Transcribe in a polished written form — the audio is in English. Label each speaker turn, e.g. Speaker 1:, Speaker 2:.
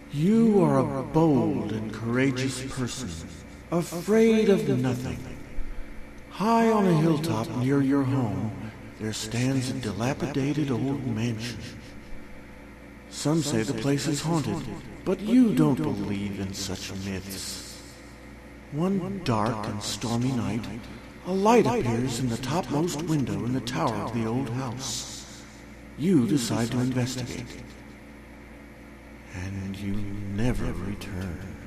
Speaker 1: You are a bold and courageous person, afraid of nothing. High on a hilltop near your home, there stands a dilapidated old mansion. Some say the place is haunted, but you don't believe in such myths. One dark and stormy night, a light appears in the topmost window in the tower of the old house. You decide to investigate. And you never return.